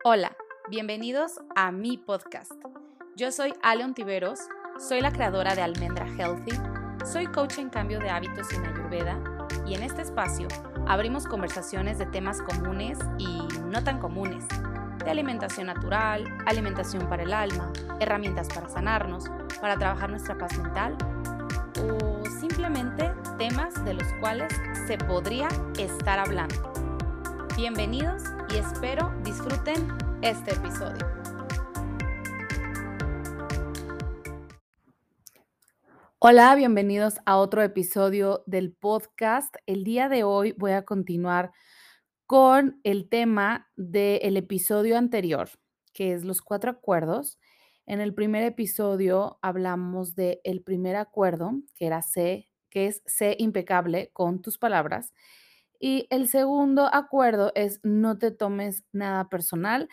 Hola, bienvenidos a mi podcast. Yo soy Ale Ontiveros, soy la creadora de Almendra Healthy, soy coach en cambio de hábitos en Ayurveda y en este espacio abrimos conversaciones de temas comunes y no tan comunes, de alimentación natural, alimentación para el alma, herramientas para sanarnos, para trabajar nuestra paz mental o simplemente temas de los cuales se podría estar hablando. Bienvenidos y espero disfruten este episodio. Hola, bienvenidos a otro episodio del podcast. El día de hoy voy a continuar con el tema del episodio anterior, que es los 4 acuerdos. En el primer episodio hablamos del primer acuerdo, que era sé impecable con tus palabras. Y el segundo acuerdo es no te tomes nada personal.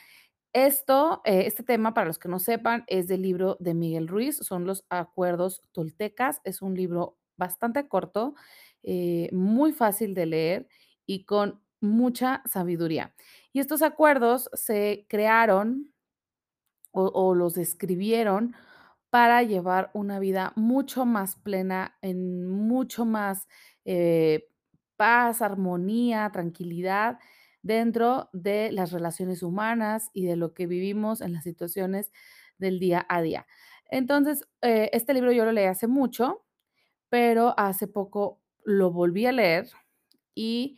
Este tema, para los que no sepan, es del libro de Miguel Ruiz, son los acuerdos toltecas. Es un libro bastante corto, muy fácil de leer y con mucha sabiduría. Y estos acuerdos se crearon o los escribieron para llevar una vida mucho más plena, en mucho más eh, paz, armonía, tranquilidad dentro de las relaciones humanas y de lo que vivimos en las situaciones del día a día. Entonces, este libro yo lo leí hace mucho, pero hace poco lo volví a leer y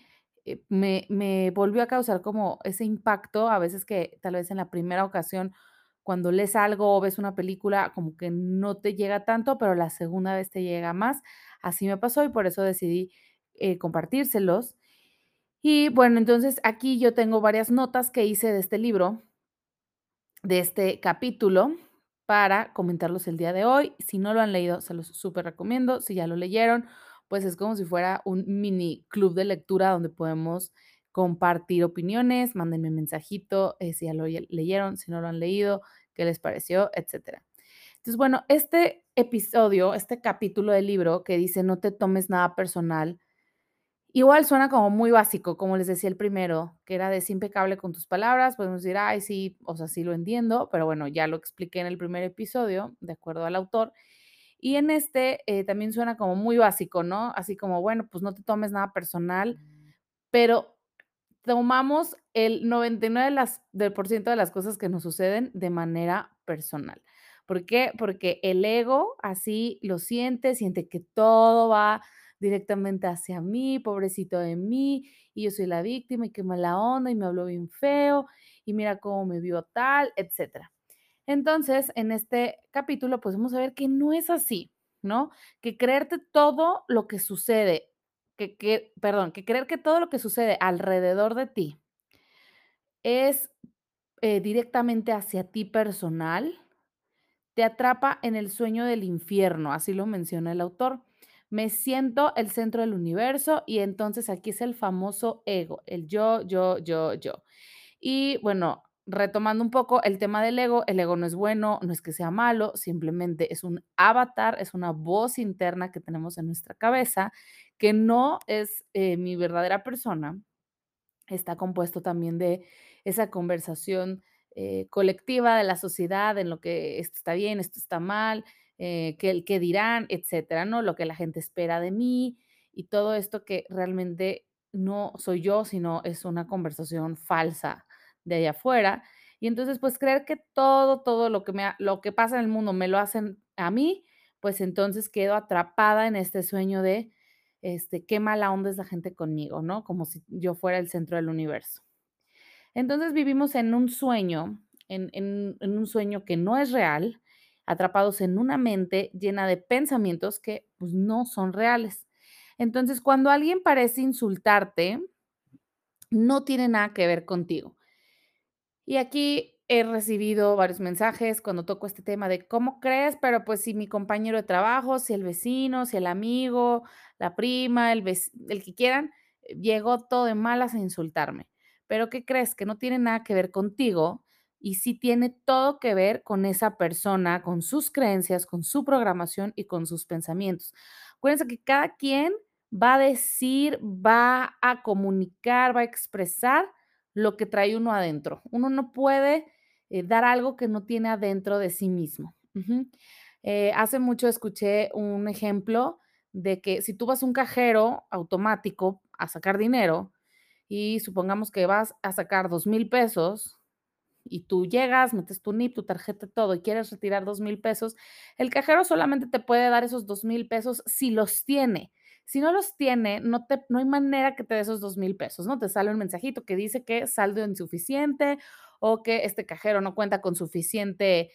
me volvió a causar como ese impacto, a veces que tal vez en la primera ocasión, cuando lees algo o ves una película, como que no te llega tanto, pero la segunda vez te llega más. Así me pasó y por eso decidí compartírselos. Y bueno, entonces aquí yo tengo varias notas que hice de este libro, de este capítulo, para comentarlos el día de hoy. Si no lo han leído, se los súper recomiendo. Si ya lo leyeron, pues es como si fuera un mini club de lectura donde podemos compartir opiniones, mándenme un mensajito, si ya lo leyeron, si no lo han leído, qué les pareció, etcétera. Entonces, bueno, este episodio, este capítulo del libro que dice no te tomes nada personal, igual suena como muy básico, como les decía el primero, que era de "sé impecable con tus palabras", podemos decir: "Ay, sí, o sea, sí lo entiendo", pero bueno, ya lo expliqué en el primer episodio, de acuerdo al autor. Y en este, también suena como muy básico, ¿no? Así como, bueno, pues no te tomes nada personal, pero tomamos el 99 del por ciento de las cosas que nos suceden de manera personal. ¿Por qué? Porque el ego así lo siente que todo va directamente hacia mí, pobrecito de mí, y yo soy la víctima, y qué mala onda, y me habló bien feo, y mira cómo me vio tal, etcétera. Entonces, en este capítulo, pues vamos a ver que no es así, ¿no? Que creerte todo lo que sucede, que creer que todo lo que sucede alrededor de ti es directamente hacia ti personal, te atrapa en el sueño del infierno, así lo menciona el autor. Me siento el centro del universo y entonces aquí es el famoso ego, el yo. Y bueno, retomando un poco el tema del ego, el ego no es bueno, no es que sea malo, simplemente es un avatar, es una voz interna que tenemos en nuestra cabeza, que no es mi verdadera persona. Está compuesto también de esa conversación colectiva de la sociedad, en lo que esto está bien, esto está mal, qué dirán, etcétera, ¿no? Lo que la gente espera de mí y todo esto que realmente no soy yo, sino es una conversación falsa de allá afuera. Y entonces, pues creer que todo lo que pasa en el mundo me lo hacen a mí, pues entonces quedo atrapada en este sueño de qué mala onda es la gente conmigo, ¿no? Como si yo fuera el centro del universo. Entonces vivimos en un sueño, en un sueño que no es real, atrapados en una mente llena de pensamientos que pues, no son reales. Entonces, cuando alguien parece insultarte, no tiene nada que ver contigo. Y aquí he recibido varios mensajes cuando toco este tema de cómo crees, pero pues si mi compañero de trabajo, si el vecino, si el amigo, la prima, el que quieran, llegó todo de malas a insultarme. Pero ¿qué crees? Que no tiene nada que ver contigo y sí tiene todo que ver con esa persona, con sus creencias, con su programación y con sus pensamientos. Acuérdense que cada quien va a decir, va a comunicar, va a expresar lo que trae uno adentro. Uno no puede dar algo que no tiene adentro de sí mismo. Ujú. Hace mucho escuché un ejemplo de que si tú vas a un cajero automático a sacar dinero y supongamos que vas a sacar 2,000 pesos y tú llegas, metes tu NIP, tu tarjeta, todo y quieres retirar 2,000 pesos, el cajero solamente te puede dar esos 2,000 pesos si los tiene. Si no los tiene, no hay manera que te dé esos 2,000 pesos, ¿no? Te sale un mensajito que dice que saldo insuficiente o que este cajero no cuenta con suficiente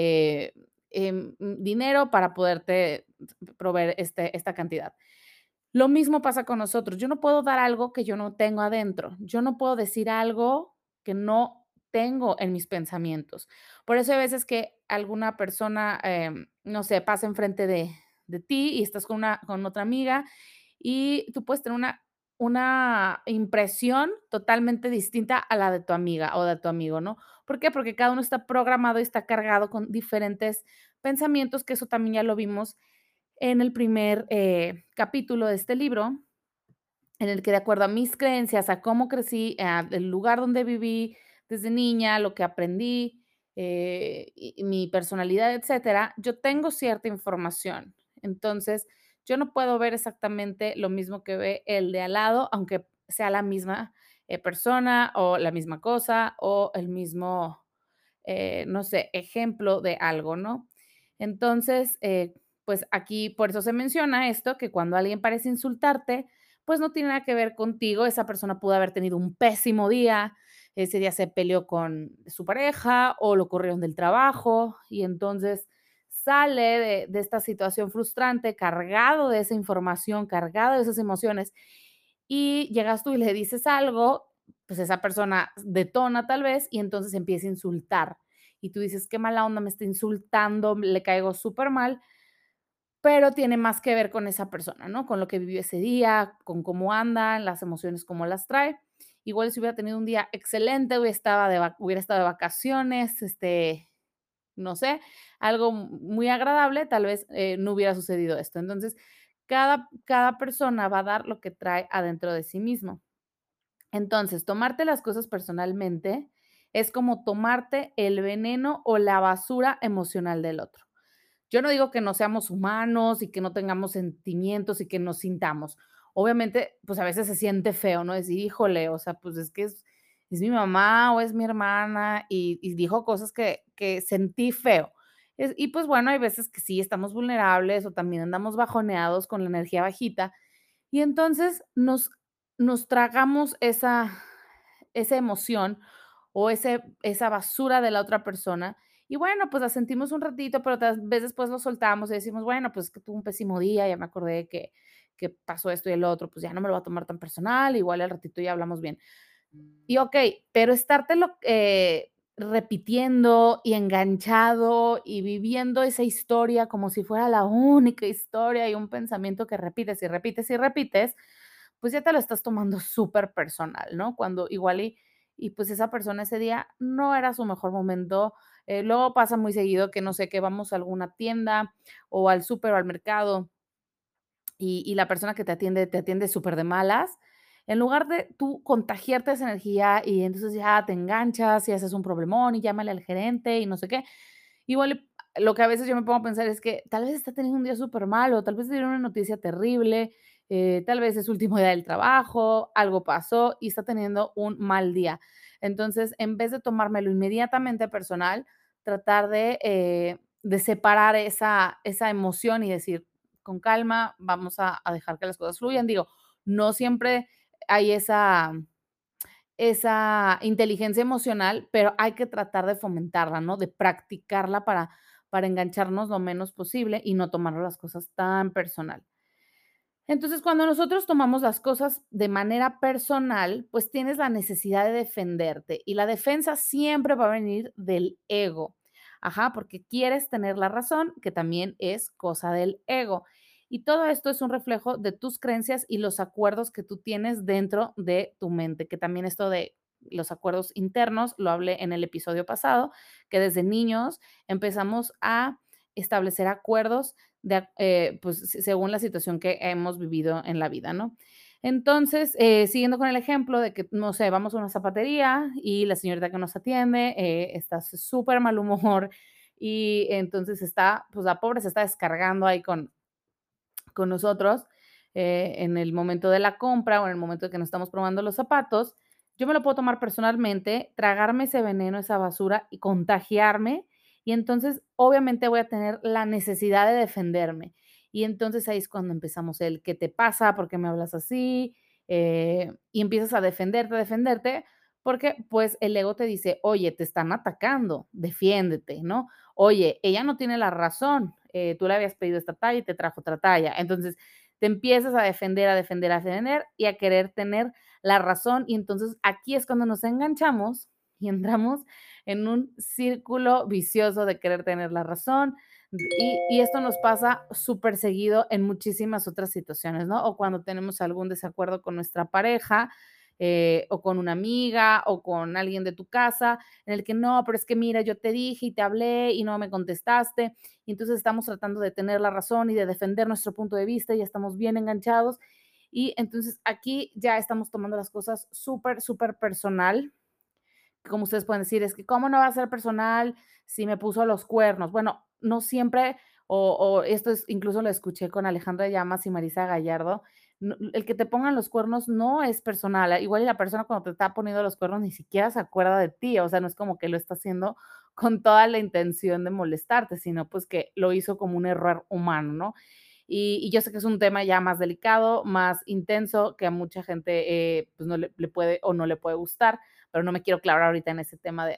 dinero para poderte proveer esta cantidad. Lo mismo pasa con nosotros. Yo no puedo dar algo que yo no tengo adentro. Yo no puedo decir algo que no tengo en mis pensamientos. Por eso hay veces que alguna persona, no sé, pasa enfrente de ti y estás con otra amiga y tú puedes tener una impresión totalmente distinta a la de tu amiga o de tu amigo, ¿no? ¿Por qué? Porque cada uno está programado y está cargado con diferentes pensamientos, que eso también ya lo vimos en el primer capítulo de este libro, en el que de acuerdo a mis creencias, a cómo crecí, el lugar donde viví desde niña, lo que aprendí, y mi personalidad, etcétera, yo tengo cierta información. Entonces, yo no puedo ver exactamente lo mismo que ve el de al lado, aunque sea la misma persona o la misma cosa o el mismo, no sé, ejemplo de algo, ¿no? Entonces, pues aquí por eso se menciona esto, que cuando alguien parece insultarte, pues no tiene nada que ver contigo, esa persona pudo haber tenido un pésimo día, ese día se peleó con su pareja o lo corrieron del trabajo y entonces sale de esta situación frustrante cargado de esa información, cargado de esas emociones y llegas tú y le dices algo, pues esa persona detona tal vez y entonces empieza a insultar. Y tú dices, qué mala onda, me está insultando, le caigo súper mal, pero tiene más que ver con esa persona, ¿no? Con lo que vivió ese día, con cómo anda, las emociones, cómo las trae. Igual si hubiera tenido un día excelente, hubiera estado de vacaciones, no sé, algo muy agradable, tal vez no hubiera sucedido esto. Entonces, cada persona va a dar lo que trae adentro de sí mismo. Entonces, tomarte las cosas personalmente es como tomarte el veneno o la basura emocional del otro. Yo no digo que no seamos humanos y que no tengamos sentimientos y que nos sintamos. Obviamente, pues a veces se siente feo, ¿no? Decir, híjole, o sea, pues es que es mi mamá o es mi hermana y dijo cosas que sentí feo. Y pues bueno, hay veces que sí estamos vulnerables o también andamos bajoneados con la energía bajita y entonces nos tragamos esa emoción o esa basura de la otra persona. Y bueno, pues la sentimos un ratito, pero tal vez después lo soltamos y decimos, bueno, pues que tuve un pésimo día, ya me acordé que pasó esto y el otro, pues ya no me lo voy a tomar tan personal, igual al ratito ya hablamos bien. Y okey, pero estártelo, repitiendo y enganchado y viviendo esa historia como si fuera la única historia y un pensamiento que repites y repites y repites, pues ya te lo estás tomando súper personal, ¿no? Cuando igual y pues esa persona ese día no era su mejor momento. Luego pasa muy seguido que, no sé, que vamos a alguna tienda o al súper o al mercado y la persona que te atiende súper de malas, en lugar de tú contagiarte esa energía y entonces ya te enganchas y haces un problemón y llámale al gerente y no sé qué. Igual lo que a veces yo me pongo a pensar es que tal vez está teniendo un día súper malo, tal vez tiene una noticia terrible, tal vez es su último día del trabajo, algo pasó y está teniendo un mal día. Entonces, en vez de tomármelo inmediatamente personal, tratar de separar esa emoción y decir, con calma, vamos a dejar que las cosas fluyan. Digo, no siempre hay esa inteligencia emocional, pero hay que tratar de fomentarla, ¿no? De practicarla para engancharnos lo menos posible y no tomar las cosas tan personal. Entonces, cuando nosotros tomamos las cosas de manera personal, pues tienes la necesidad de defenderte y la defensa siempre va a venir del ego. Ajá, porque quieres tener la razón, que también es cosa del ego. Y todo esto es un reflejo de tus creencias y los acuerdos que tú tienes dentro de tu mente, que también esto de los acuerdos internos, lo hablé en el episodio pasado, que desde niños empezamos a establecer acuerdos pues, según la situación que hemos vivido en la vida, ¿no? Entonces, siguiendo con el ejemplo de que, no sé, vamos a una zapatería y la señorita que nos atiende está súper mal humor y entonces está, pues la pobre se está descargando ahí con nosotros en el momento de la compra o en el momento de que nos estamos probando los zapatos, yo me lo puedo tomar personalmente, tragarme ese veneno, esa basura y contagiarme. Y entonces, obviamente, voy a tener la necesidad de defenderme. Y entonces ahí es cuando empezamos el ¿qué te pasa? ¿Por qué me hablas así? Y empiezas a defenderte, porque pues el ego te dice, oye, te están atacando, defiéndete, ¿no? Oye, ella no tiene la razón, tú le habías pedido esta talla y te trajo otra talla. Entonces, te empiezas a defender, a defender, a defender y a querer tener la razón. Y entonces aquí es cuando nos enganchamos y entramos en un círculo vicioso de querer tener la razón. Y esto nos pasa súper seguido en muchísimas otras situaciones, ¿no? O cuando tenemos algún desacuerdo con nuestra pareja, o con una amiga o con alguien de tu casa, en el que no, pero es que mira, yo te dije y te hablé y no me contestaste. Y entonces estamos tratando de tener la razón y de defender nuestro punto de vista y ya estamos bien enganchados. Y entonces aquí ya estamos tomando las cosas súper, súper personal. Como ustedes pueden decir, es que cómo no va a ser personal si me puso los cuernos. Bueno, no siempre, o esto es, incluso lo escuché con Alejandra Llamas y Marisa Gallardo, el que te pongan los cuernos no es personal. Igual y la persona cuando te está poniendo los cuernos ni siquiera se acuerda de ti, o sea, no es como que lo está haciendo con toda la intención de molestarte, sino pues que lo hizo como un error humano, ¿no? Y yo sé que es un tema ya más delicado, más intenso, que a mucha gente pues no le puede o no le puede gustar, pero no me quiero clavar ahorita en ese tema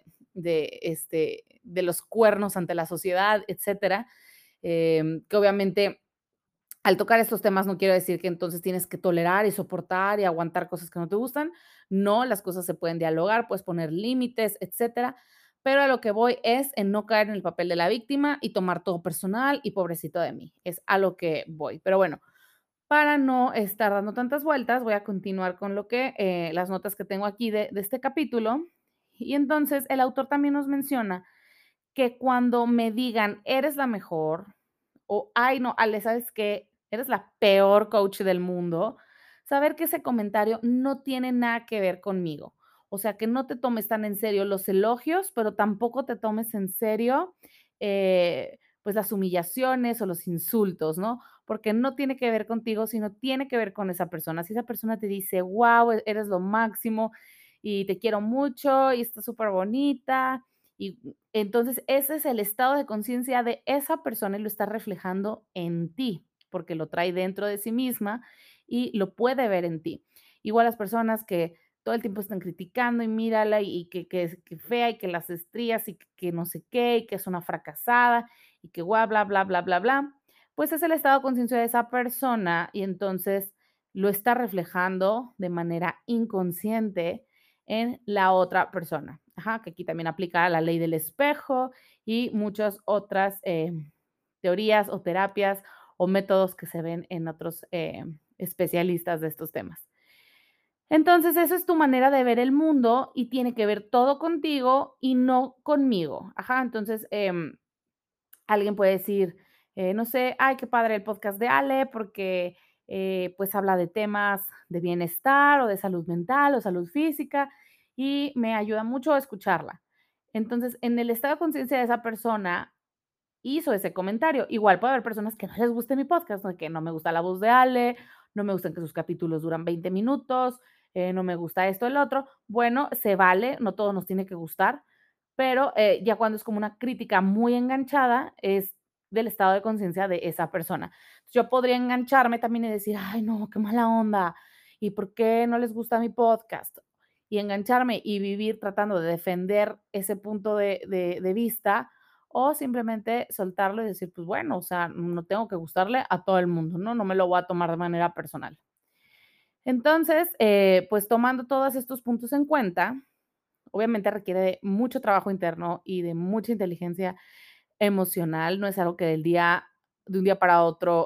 de los cuernos ante la sociedad, etcétera. Que obviamente al tocar estos temas no quiero decir que entonces tienes que tolerar y soportar y aguantar cosas que no te gustan. No, las cosas se pueden dialogar, puedes poner límites, etcétera. Pero a lo que voy es en no caer en el papel de la víctima y tomar todo personal y pobrecito de mí. Es a lo que voy. Pero bueno, para no estar dando tantas vueltas, voy a continuar con lo que las notas que tengo aquí de este capítulo. Y entonces el autor también nos menciona que cuando me digan, eres la mejor, o ay, no, Ale, ¿sabes qué? Eres la peor coach del mundo, saber que ese comentario no tiene nada que ver conmigo. O sea, que no te tomes tan en serio los elogios, pero tampoco te tomes en serio, pues las humillaciones o los insultos, ¿no? Porque no tiene que ver contigo, sino tiene que ver con esa persona. Si esa persona te dice, wow, eres lo máximo y te quiero mucho y estás súper bonita y entonces, ese es el estado de conciencia de esa persona y lo está reflejando en ti, porque lo trae dentro de sí misma y lo puede ver en ti. Igual las personas que todo el tiempo están criticando y mírala y que es que fea y que las estrías y que no sé qué y que es una fracasada y que bla, bla, bla, bla, bla, bla, pues es el estado de conciencia de esa persona y entonces lo está reflejando de manera inconsciente en la otra persona. Ajá, que aquí también aplica la ley del espejo y muchas otras teorías o terapias o métodos que se ven en otros especialistas de estos temas. Entonces, esa es tu manera de ver el mundo y tiene que ver todo contigo y no conmigo. Ajá, entonces, alguien puede decir, no sé, ay, qué padre el podcast de Ale, porque pues habla de temas de bienestar o de salud mental o salud física y me ayuda mucho a escucharla. Entonces, en el estado de conciencia de esa persona hizo ese comentario. Igual puede haber personas que no les guste mi podcast, ¿no? Que no me gusta la voz de Ale, no me gustan que sus capítulos duran 20 minutos, no me gusta esto, el otro. Bueno, se vale, no todo nos tiene que gustar, pero ya cuando es como una crítica muy enganchada, es del estado de conciencia de esa persona. Yo podría engancharme también y decir, ay, no, qué mala onda, ¿y por qué no les gusta mi podcast? Y engancharme y vivir tratando de defender ese punto de vista o simplemente soltarlo y decir, pues bueno, o sea, no tengo que gustarle a todo el mundo, ¿no? No me lo voy a tomar de manera personal. Entonces, pues tomando todos estos puntos en cuenta, obviamente requiere de mucho trabajo interno y de mucha inteligencia emocional, no es algo que de un día para otro,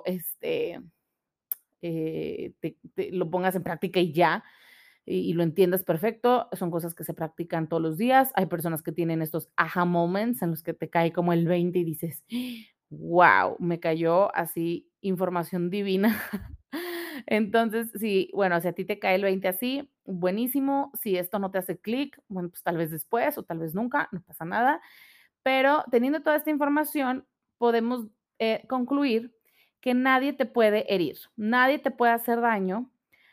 lo pongas en práctica y ya, y lo entiendas perfecto. Son cosas que se practican todos los días. Hay personas que tienen estos aha moments en los que te cae como el 20 y dices, wow, me cayó así información divina Entonces, sí, bueno, si a ti te cae el 20 así, buenísimo. Si esto no te hace clic, bueno, pues tal vez después o tal vez nunca, no pasa nada. Pero teniendo toda esta información, podemos concluir que nadie te puede herir, nadie te puede hacer daño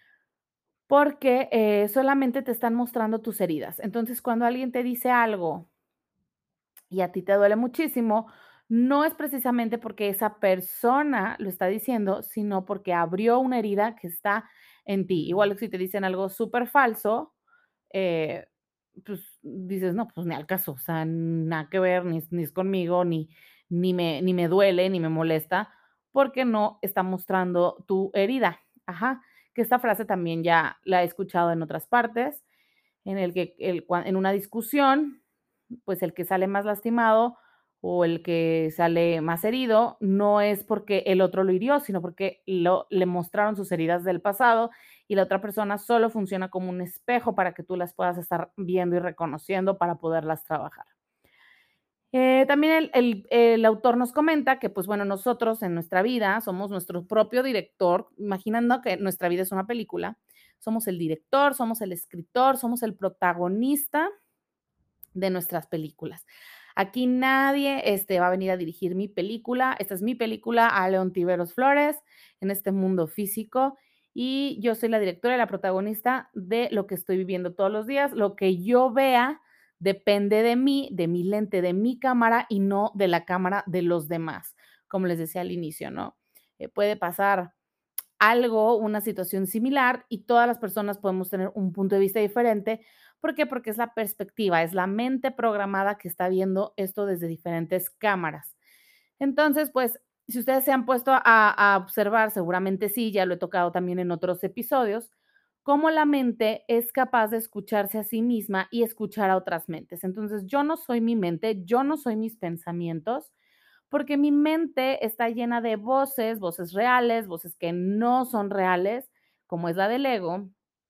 porque solamente te están mostrando tus heridas. Entonces, cuando alguien te dice algo y a ti te duele muchísimo, no es precisamente porque esa persona lo está diciendo, sino porque abrió una herida que está en ti. Igual si te dicen algo súper falso, eh, pues dices, no, pues ni al caso, o sea, nada que ver, ni es conmigo, ni me duele, ni me molesta, porque no está mostrando tu herida. Ajá, que esta frase también ya la he escuchado en otras partes, en el que en una discusión, pues el que sale más lastimado o el que sale más herido no es porque el otro lo hirió, sino porque le mostraron sus heridas del pasado y la otra persona solo funciona como un espejo para que tú las puedas estar viendo y reconociendo para poderlas trabajar. También el autor nos comenta que, pues bueno, nosotros en nuestra vida somos nuestro propio director, imaginando que nuestra vida es una película, somos el director, somos el escritor, somos el protagonista de nuestras películas. Aquí nadie, va a venir a dirigir mi película. Esta es mi película, a León Tiveros Flores, en este mundo físico, y yo soy la directora y la protagonista de lo que estoy viviendo todos los días. Lo que yo vea depende de mí, de mi lente, de mi cámara y no de la cámara de los demás, como les decía al inicio, ¿no? Puede pasar algo, una situación similar y todas las personas podemos tener un punto de vista diferente. ¿Por qué? Porque es la perspectiva, es la mente programada que está viendo esto desde diferentes cámaras. Entonces, pues, si ustedes se han puesto a observar, seguramente sí, ya lo he tocado también en otros episodios, cómo la mente es capaz de escucharse a sí misma y escuchar a otras mentes. Entonces, yo no soy mi mente, yo no soy mis pensamientos, porque mi mente está llena de voces, voces reales, voces que no son reales, como es la del ego.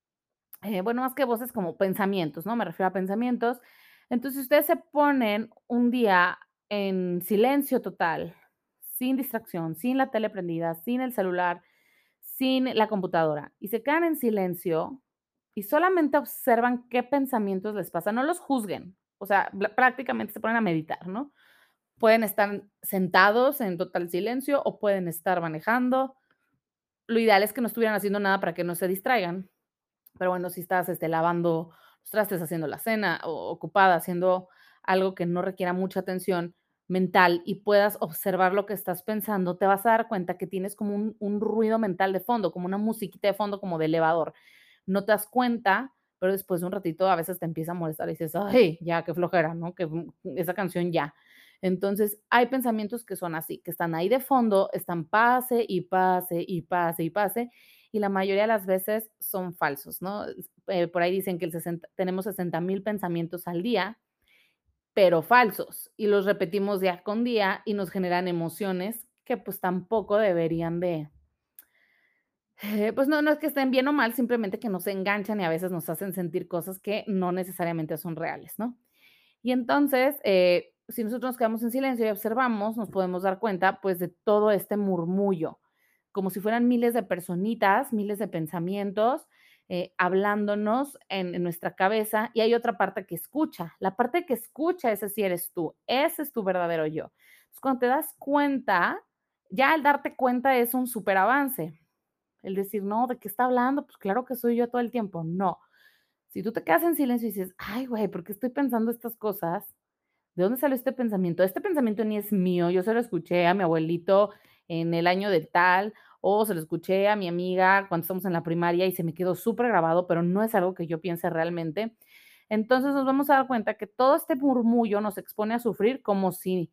Bueno, más que voces, como pensamientos, ¿no? Me refiero a pensamientos. Entonces, si ustedes se ponen un día en silencio total, sin distracción, sin la tele prendida, sin el celular, sin la computadora, y se quedan en silencio y solamente observan qué pensamientos les pasan, no los juzguen, o sea, prácticamente se ponen a meditar, ¿no? Pueden estar sentados en total silencio o pueden estar manejando. Lo ideal es que no estuvieran haciendo nada para que no se distraigan. Pero bueno, si estás lavando los trastes, haciendo la cena o ocupada haciendo algo que no requiera mucha atención mental y puedas observar lo que estás pensando, te vas a dar cuenta que tienes como un ruido mental de fondo, como una musiquita de fondo, como de elevador. No te das cuenta, pero después de un ratito a veces te empieza a molestar y dices, ay, ya, qué flojera, ¿no? Que esa canción ya. Entonces, hay pensamientos que son así, que están ahí de fondo, están pase y pase y pase y pase, y la mayoría de las veces son falsos, ¿no? Por ahí dicen que tenemos 60,000 pensamientos al día, pero falsos, y los repetimos día con día y nos generan emociones que pues tampoco deberían de, pues no es que estén bien o mal, simplemente que nos enganchan y a veces nos hacen sentir cosas que no necesariamente son reales, ¿no? Y entonces, si nosotros nos quedamos en silencio y observamos, nos podemos dar cuenta, pues, de todo este murmullo, como si fueran miles de personitas, miles de pensamientos, hablándonos en nuestra cabeza, y hay otra parte que escucha. La parte que escucha, ese sí eres tú, ese es tu verdadero yo. Entonces, cuando te das cuenta, ya el darte cuenta es un superavance. El decir: "No, ¿de qué está hablando? Pues claro que soy yo todo el tiempo". No. Si tú te quedas en silencio y dices: "Ay, güey, ¿por qué estoy pensando estas cosas? ¿De dónde salió este pensamiento? Este pensamiento ni es mío, yo se lo escuché a mi abuelito en el año de tal, o se lo escuché a mi amiga cuando estamos en la primaria y se me quedó súper grabado, pero no es algo que yo piense realmente". Entonces, nos vamos a dar cuenta que todo este murmullo nos expone a sufrir como si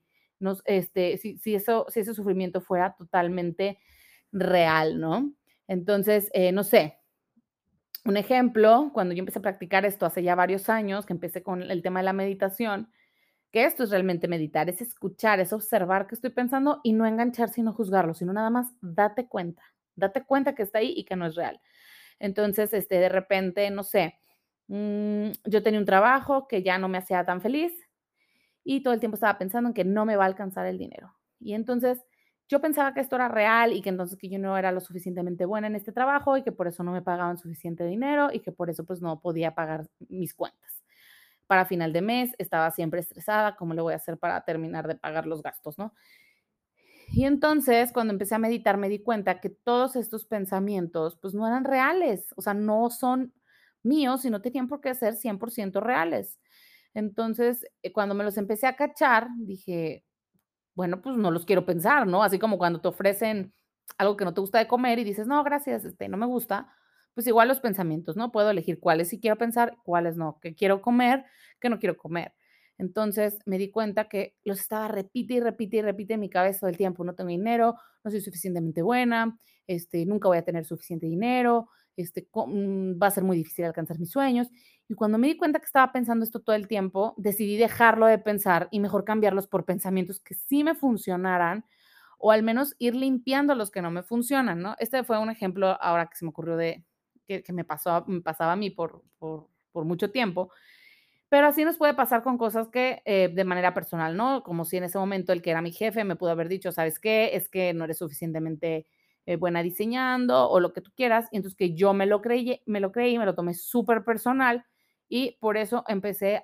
si ese sufrimiento fuera totalmente real, ¿no? Entonces, no sé, un ejemplo, cuando yo empecé a practicar esto hace ya varios años, que empecé con el tema de la meditación, que esto es realmente meditar, es escuchar, es observar qué estoy pensando y no engancharse y no juzgarlo, sino nada más date cuenta que está ahí y que no es real. Entonces, de repente, no sé, yo tenía un trabajo que ya no me hacía tan feliz y todo el tiempo estaba pensando en que no me va a alcanzar el dinero. Y entonces yo pensaba que esto era real y que entonces que yo no era lo suficientemente buena en este trabajo y que por eso no me pagaban suficiente dinero y que por eso pues no podía pagar mis cuentas. Para final de mes estaba siempre estresada, ¿cómo le voy a hacer para terminar de pagar los gastos, no? Y entonces, cuando empecé a meditar, me di cuenta que todos estos pensamientos, pues, no eran reales, o sea, no son míos y no tenían por qué ser 100% reales. Entonces, cuando me los empecé a cachar, dije: bueno, pues no los quiero pensar, ¿no? Así como cuando te ofrecen algo que no te gusta de comer y dices: "No, gracias, no me gusta", pues igual los pensamientos, ¿no? Puedo elegir cuáles sí quiero pensar, cuáles no, qué quiero comer, qué no quiero comer. Entonces, me di cuenta que los estaba repite y repite y repite en mi cabeza todo el tiempo: "No tengo dinero, no soy suficientemente buena, nunca voy a tener suficiente dinero, va a ser muy difícil alcanzar mis sueños". Y cuando me di cuenta que estaba pensando esto todo el tiempo, decidí dejarlo de pensar y mejor cambiarlos por pensamientos que sí me funcionaran, o al menos ir limpiando los que no me funcionan, ¿no? Este fue un ejemplo ahora que se me ocurrió de que me pasaba a mí por mucho tiempo, pero así nos puede pasar con cosas que, de manera personal, ¿no? Como si en ese momento el que era mi jefe me pudo haber dicho: "¿Sabes qué? Es que no eres suficientemente, buena diseñando", o lo que tú quieras, y entonces que yo me lo tomé súper personal, y por eso empecé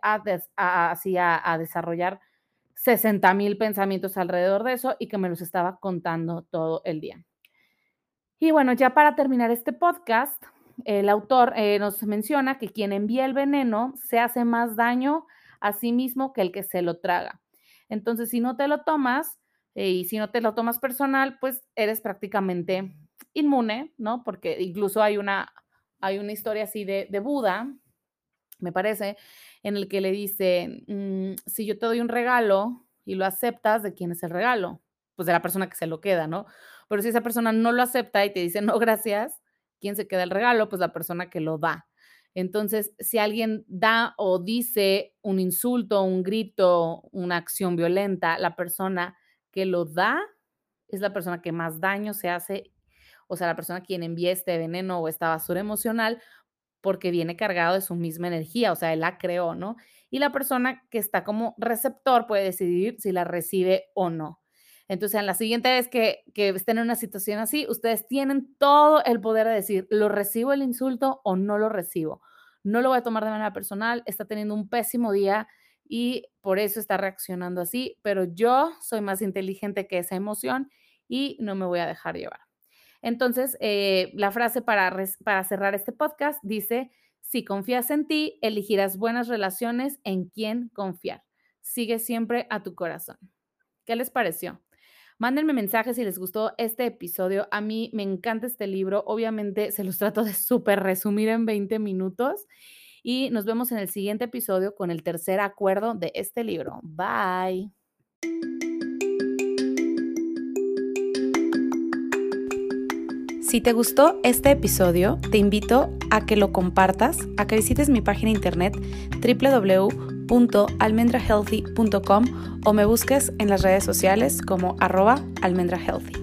a desarrollar 60,000 pensamientos alrededor de eso, y que me los estaba contando todo el día. Y bueno, ya para terminar este podcast, el autor nos menciona que quien envía el veneno se hace más daño a sí mismo que el que se lo traga. Entonces, si no te lo tomas y si no te lo tomas personal, pues eres prácticamente inmune, ¿no? Porque incluso hay una historia así de Buda, me parece, en el que le dice, si yo te doy un regalo y lo aceptas, ¿de quién es el regalo? Pues de la persona que se lo queda, ¿no? Pero si esa persona no lo acepta y te dice, no, gracias, ¿quién se queda el regalo? Pues la persona que lo da. Entonces, si alguien da o dice un insulto, un grito, una acción violenta, la persona que lo da es la persona que más daño se hace, o sea, la persona quien envía este veneno o esta basura emocional, porque viene cargado de su misma energía, o sea, él la creó, ¿no? Y la persona que está como receptor puede decidir si la recibe o no. Entonces, en la siguiente vez que estén en una situación así, ustedes tienen todo el poder de decir, ¿lo recibo el insulto o no lo recibo? No lo voy a tomar de manera personal, está teniendo un pésimo día y por eso está reaccionando así, pero yo soy más inteligente que esa emoción y no me voy a dejar llevar. Entonces, la frase para cerrar este podcast dice, si confías en ti, elegirás buenas relaciones en quién confiar. Sigue siempre a tu corazón. ¿Qué les pareció? Mándenme mensajes si les gustó este episodio. A mí me encanta este libro. Obviamente se los trato de súper resumir en 20 minutos. Y nos vemos en el siguiente episodio con el tercer acuerdo de este libro. Bye. Si te gustó este episodio, te invito a que lo compartas, a que visites mi página internet www.almendrahealthy.com o me busques en las redes sociales como @almendrahealthy.